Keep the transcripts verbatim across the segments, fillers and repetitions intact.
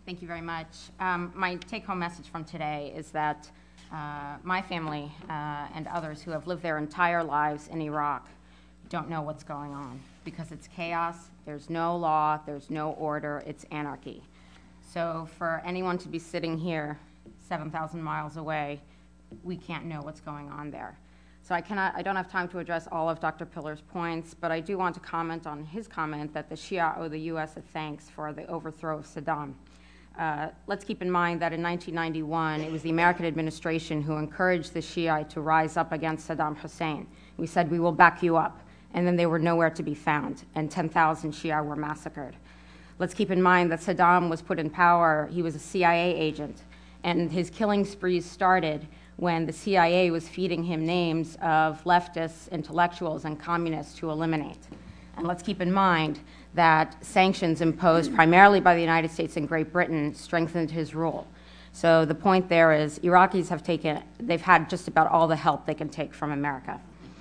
Thank you very much. Um, my take-home message from today is that uh, my family uh, and others who have lived their entire lives in Iraq don't know what's going on because it's chaos, there's no law, there's no order, it's anarchy. So for anyone to be sitting here seven thousand miles away, we can't know what's going on there. So I cannot, I don't have time to address all of Doctor Pillar's points, but I do want to comment on his comment that the Shia owe the U S a thanks for the overthrow of Saddam. Uh, let's keep in mind that in nineteen ninety-one, it was the American administration who encouraged the Shia to rise up against Saddam Hussein. We said, we will back you up. And then they were nowhere to be found, and ten thousand Shia were massacred. Let's keep in mind that Saddam was put in power. He was a C I A agent, and his killing sprees started when the C I A was feeding him names of leftists, intellectuals, and communists to eliminate. And let's keep in mind that sanctions imposed primarily by the United States and Great Britain strengthened his rule. So the point there is Iraqis have taken, they've had just about all the help they can take from America.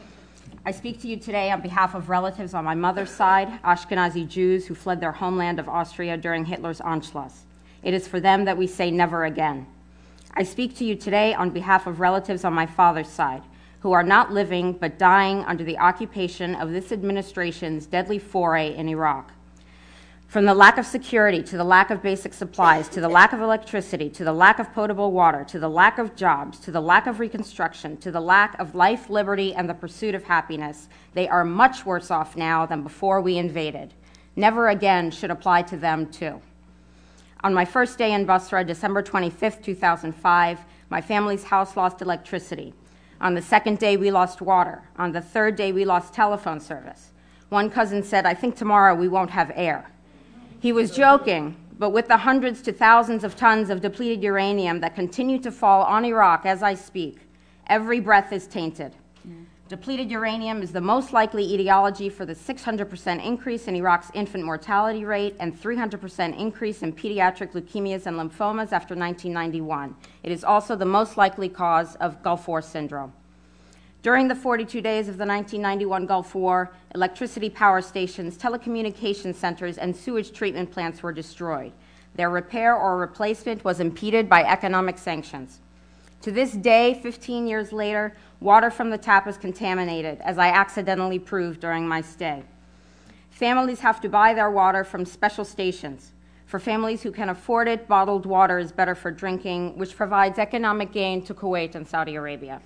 I speak to you today on behalf of relatives on my mother's side, Ashkenazi Jews who fled their homeland of Austria during Hitler's Anschluss. It is for them that we say never again. I speak to you today on behalf of relatives on my father's side, who are not living but dying under the occupation of this administration's deadly foray in Iraq. From the lack of security, to the lack of basic supplies, to the lack of electricity, to the lack of potable water, to the lack of jobs, to the lack of reconstruction, to the lack of life, liberty, and the pursuit of happiness, they are much worse off now than before we invaded. Never again should apply to them too. On my first day in Basra, December twenty-fifth, two thousand five, my family's house lost electricity. On the second day, we lost water. On the third day, we lost telephone service. One cousin said, I think tomorrow we won't have air. He was joking, but with the hundreds to thousands of tons of depleted uranium that continue to fall on Iraq as I speak, every breath is tainted. Mm. Depleted uranium is the most likely etiology for the six hundred percent increase in Iraq's infant mortality rate and three hundred percent increase in pediatric leukemias and lymphomas after nineteen ninety-one. It is also the most likely cause of Gulf War syndrome. During the forty-two days of the nineteen ninety-one Gulf War, electricity power stations, telecommunication centers, and sewage treatment plants were destroyed. Their repair or replacement was impeded by economic sanctions. To this day, fifteen years later, water from the tap is contaminated, as I accidentally proved during my stay. Families have to buy their water from special stations. For families who can afford it, bottled water is better for drinking, which provides economic gain to Kuwait and Saudi Arabia.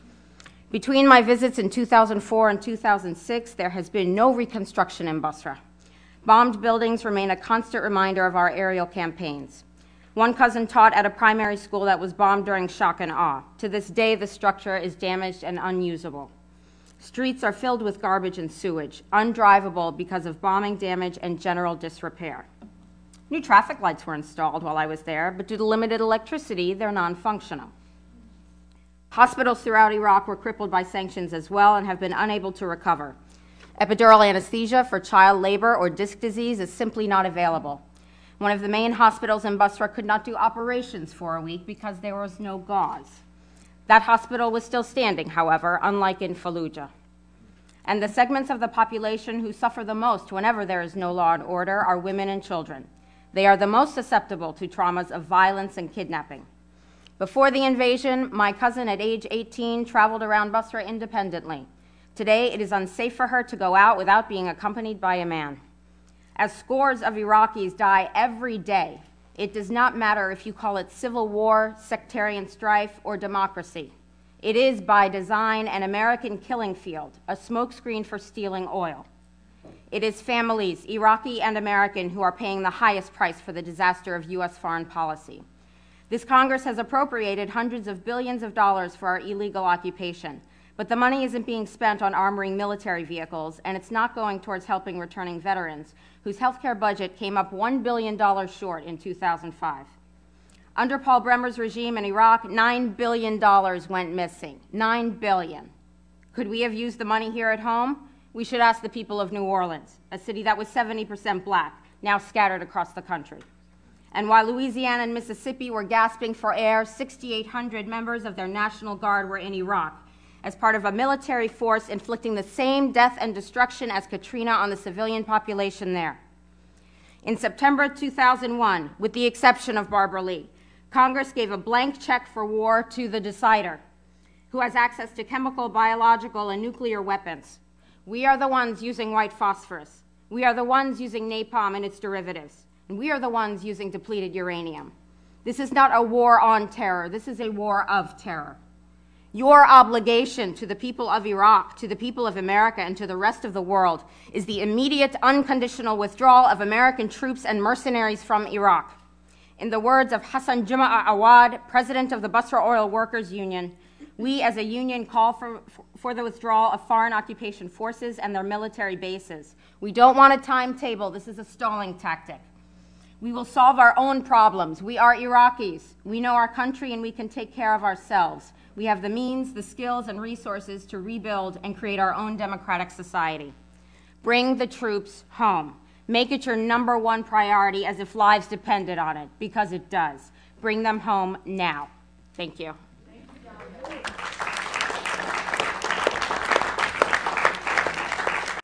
Between my visits in two thousand four and two thousand six, there has been no reconstruction in Basra. Bombed buildings remain a constant reminder of our aerial campaigns. One cousin taught at a primary school that was bombed during shock and awe. To this day, the structure is damaged and unusable. Streets are filled with garbage and sewage, undrivable because of bombing damage and general disrepair. New traffic lights were installed while I was there, but due to limited electricity, they're non-functional. Hospitals throughout Iraq were crippled by sanctions as well and have been unable to recover. Epidural anesthesia for child labor or disc disease is simply not available. One of the main hospitals in Basra could not do operations for a week because there was no gauze. That hospital was still standing, however, unlike in Fallujah. And the segments of the population who suffer the most whenever there is no law and order are women and children. They are the most susceptible to traumas of violence and kidnapping. Before the invasion, my cousin at age eighteen traveled around Basra independently. Today, it is unsafe for her to go out without being accompanied by a man. As scores of Iraqis die every day, it does not matter if you call it civil war, sectarian strife, or democracy. It is, by design, an American killing field, a smokescreen for stealing oil. It is families, Iraqi and American, who are paying the highest price for the disaster of U S foreign policy. This Congress has appropriated hundreds of billions of dollars for our illegal occupation, but the money isn't being spent on armoring military vehicles, and it's not going towards helping returning veterans, whose health care budget came up one billion dollars short in two thousand five. Under Paul Bremer's regime in Iraq, nine billion dollars went missing. nine billion dollars. Could we have used the money here at home? We should ask the people of New Orleans, a city that was seventy percent black, now scattered across the country. And while Louisiana and Mississippi were gasping for air, six thousand eight hundred members of their National Guard were in Iraq as part of a military force inflicting the same death and destruction as Katrina on the civilian population there. In September two thousand one, with the exception of Barbara Lee, Congress gave a blank check for war to the decider, who has access to chemical, biological, and nuclear weapons. We are the ones using white phosphorus. We are the ones using napalm and its derivatives. And we are the ones using depleted uranium. This is not a war on terror. This is a war of terror. Your obligation to the people of Iraq, to the people of America, and to the rest of the world is the immediate, unconditional withdrawal of American troops and mercenaries from Iraq. In the words of Hassan Juma'a Awad, president of the Basra Oil Workers Union, we as a union call for, for the withdrawal of foreign occupation forces and their military bases. We don't want a timetable. This is a stalling tactic. We will solve our own problems. We are Iraqis. We know our country and we can take care of ourselves. We have the means, the skills, and resources to rebuild and create our own democratic society. Bring the troops home. Make it your number one priority as if lives depended on it, because it does. Bring them home now. Thank you.